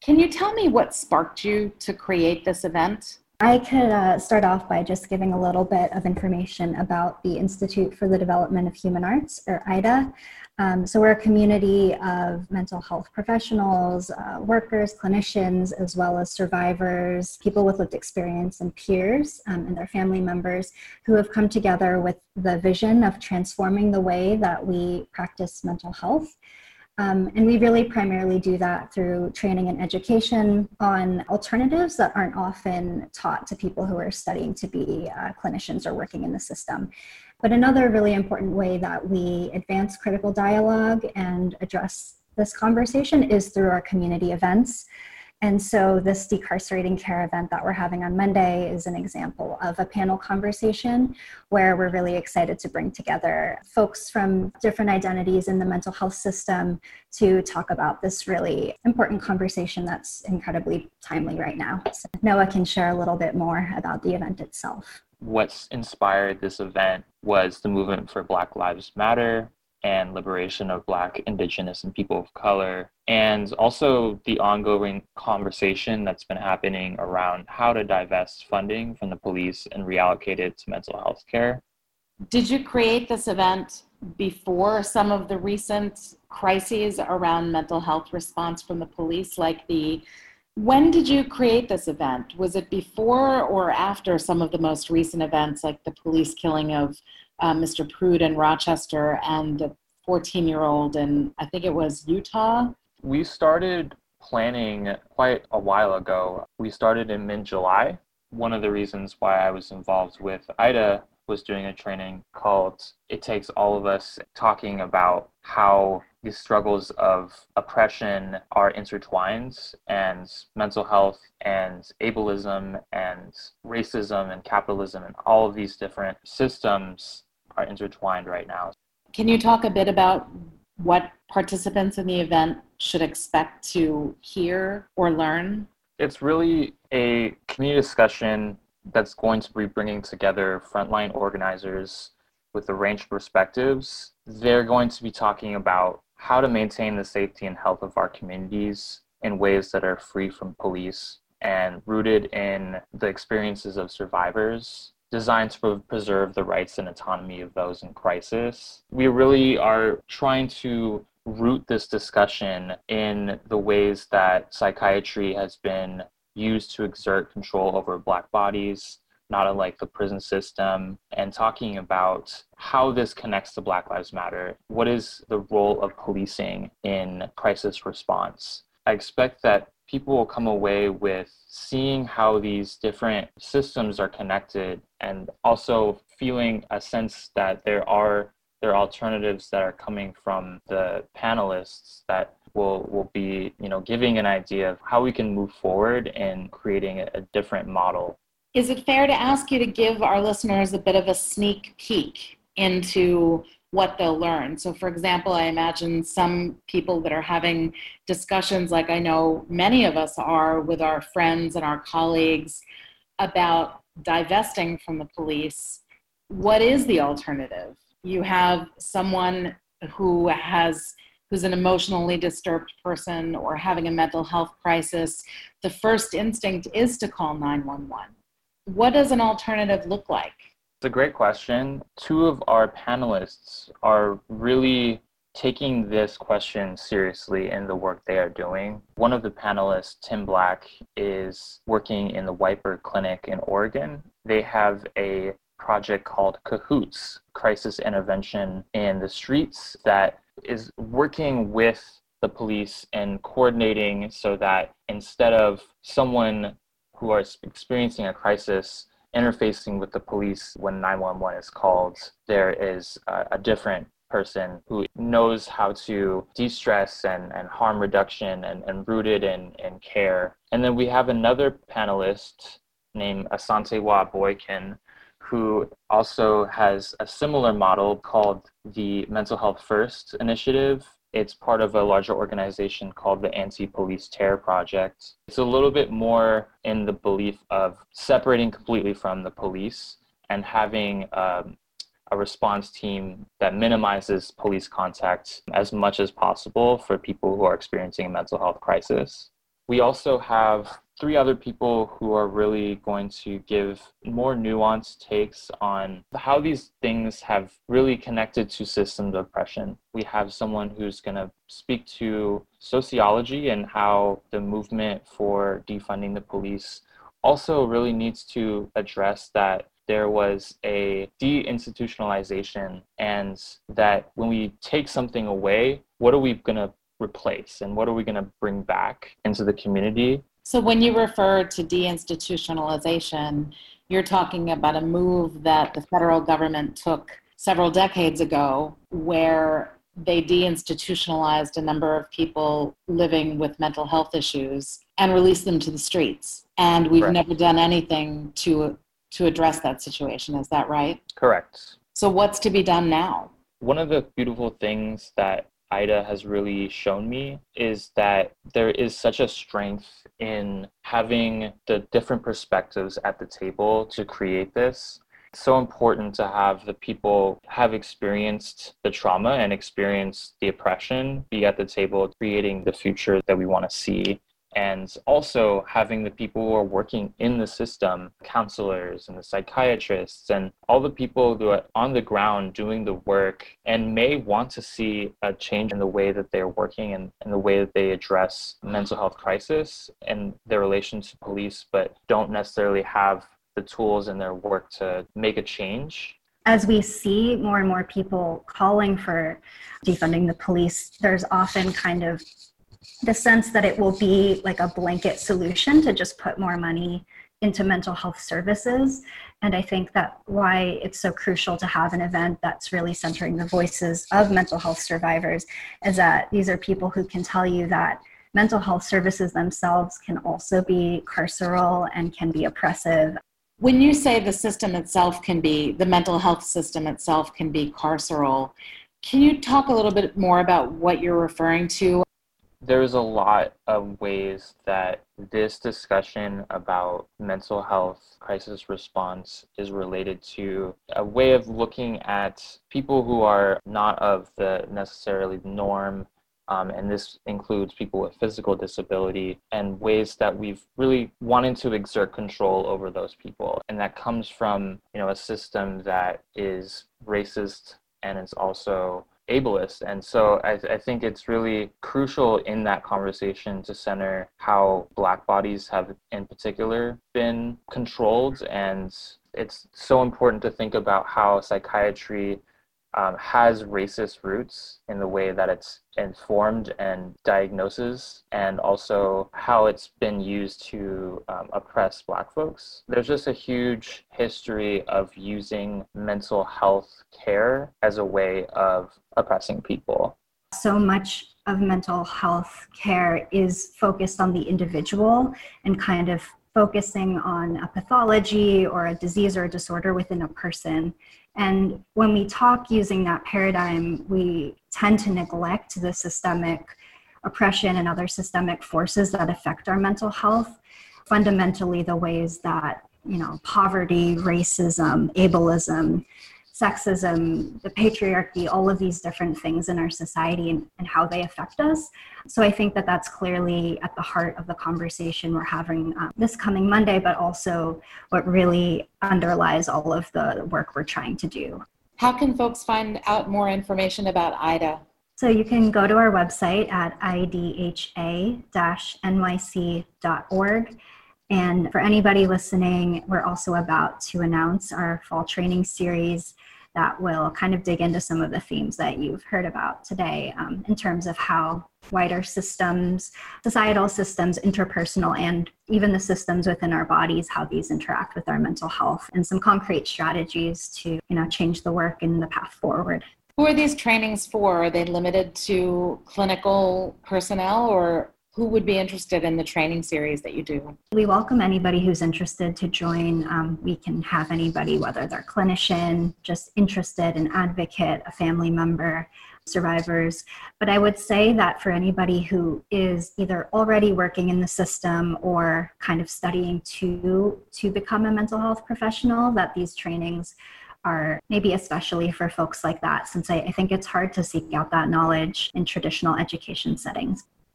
Can you tell me what sparked you to create this event? I could start off by just giving a little bit of information about the Institute for the Development of Human Arts, or IDA. So we're a community of mental health professionals, workers, clinicians, as well as survivors, people with lived experience, and peers and their family members who have come together with the vision of transforming the way that we practice mental health. And we really primarily do that through training and education on alternatives that aren't often taught to people who are studying to be clinicians or working in the system. But another really important way that we advance critical dialogue and address this conversation is through our community events. And so this Decarcerating Care event that we're having on Monday is an example of a panel conversation where we're really excited to bring together folks from different identities in the mental health system to talk about this really important conversation that's incredibly timely right now. So Noah can share a little bit more about the event itself. What's inspired this event was the movement for Black Lives Matter and liberation of Black, Indigenous, and people of color, and also the ongoing conversation that's been happening around how to divest funding from the police and reallocate it to mental health care. Did you create this event before some of the recent crises around mental health response from the police, when did you create this event? Was it before or after some of the most recent events, like the police killing of Mr. Prude in Rochester and the 14-year-old in, I think it was Utah? We started planning quite a while ago. We started in mid-July. One of the reasons why I was involved with IDA was doing a training called It Takes All of Us, talking about how the struggles of oppression are intertwined, and mental health and ableism and racism and capitalism and all of these different systems are intertwined right now. Can you talk a bit about what participants in the event should expect to hear or learn? It's really a community discussion that's going to be bringing together frontline organizers with a range of perspectives. They're going to be talking about how to maintain the safety and health of our communities in ways that are free from police and rooted in the experiences of survivors, designed to preserve the rights and autonomy of those in crisis. We really are trying to root this discussion in the ways that psychiatry has been used to exert control over Black bodies, not unlike the prison system, and talking about how this connects to Black Lives Matter. What is the role of policing in crisis response? I expect that people will come away with seeing how these different systems are connected, and also feeling a sense that there are alternatives that are coming from the panelists that will be, giving an idea of how we can move forward in creating a different model. Is it fair to ask you to give our listeners a bit of a sneak peek into what they'll learn? So for example, I imagine some people that are having discussions, like I know many of us are with our friends and our colleagues, about divesting from the police. What is the alternative? You have someone who's an emotionally disturbed person or having a mental health crisis. The first instinct is to call 911. What does an alternative look like? It's a great question. Two of our panelists are really taking this question seriously in the work they are doing. One of the panelists, Tim Black, is working in the Whitebird Clinic in Oregon. They have a project called Cahoots, Crisis Intervention in the Streets, that is working with the police and coordinating so that instead of someone who is experiencing a crisis interfacing with the police when 911 is called, there is a different person who knows how to de-stress and harm reduction and rooted in care. And then we have another panelist named Asantewa Boykin, who also has a similar model called the Mental Health First Initiative. It's part of a larger organization called the Anti-Police Terror Project. It's a little bit more in the belief of separating completely from the police and having a response team that minimizes police contact as much as possible for people who are experiencing a mental health crisis. We also have three other people who are really going to give more nuanced takes on how these things have really connected to systems of oppression. We have someone who's going to speak to sociology and how the movement for defunding the police also really needs to address that there was a deinstitutionalization, and that when we take something away, what are we going to replace and what are we going to bring back into the community? So when you refer to deinstitutionalization, you're talking about a move that the federal government took several decades ago where they deinstitutionalized a number of people living with mental health issues and released them to the streets. And we've Correct. never done anything to address that situation. Is that right? Correct. So what's to be done now? One of the beautiful things that Ida has really shown me is that there is such a strength in having the different perspectives at the table to create this. It's so important to have the people have experienced the trauma and experienced the oppression be at the table creating the future that we want to see. And also having the people who are working in the system, counselors and the psychiatrists and all the people who are on the ground doing the work and may want to see a change in the way that they're working and the way that they address mental health crisis and their relation to police, but don't necessarily have the tools in their work to make a change. As we see more and more people calling for defunding the police, there's often kind of the sense that it will be like a blanket solution to just put more money into mental health services. And I think that why it's so crucial to have an event that's really centering the voices of mental health survivors is that these are people who can tell you that mental health services themselves can also be carceral and can be oppressive. When you say the system itself can be, the mental health system itself can be carceral, can you talk a little bit more about what you're referring to? There's a lot of ways that this discussion about mental health crisis response is related to a way of looking at people who are not of the necessarily norm, and this includes people with physical disability, and ways that we've really wanted to exert control over those people. And that comes from, a system that is racist and is also ableist. And so I think it's really crucial in that conversation to center how Black bodies have in particular been controlled. And it's so important to think about how psychiatry has racist roots in the way that it's informed and diagnoses, and also how it's been used to oppress Black folks. There's just a huge history of using mental health care as a way of oppressing people. So much of mental health care is focused on the individual and kind of focusing on a pathology or a disease or a disorder within a person. And when we talk using that paradigm, we tend to neglect the systemic oppression and other systemic forces that affect our mental health. Fundamentally, the ways that, poverty, racism, ableism, sexism, the patriarchy, all of these different things in our society and how they affect us. So I think that that's clearly at the heart of the conversation we're having this coming Monday, but also what really underlies all of the work we're trying to do. How can folks find out more information about IDA? So you can go to our website at idha-nyc.org. And for anybody listening, we're also about to announce our fall training series that will kind of dig into some of the themes that you've heard about today in terms of how wider systems, societal systems, interpersonal, and even the systems within our bodies, how these interact with our mental health, and some concrete strategies to, change the work and the path forward. Who are these trainings for? Are they limited to clinical personnel, or who would be interested in the training series that you do? We welcome anybody who's interested to join. We can have anybody, whether they're clinician, just interested, an advocate, a family member, survivors. But I would say that for anybody who is either already working in the system or kind of studying to become a mental health professional, that these trainings are maybe especially for folks like that, since I think it's hard to seek out that knowledge in traditional education settings.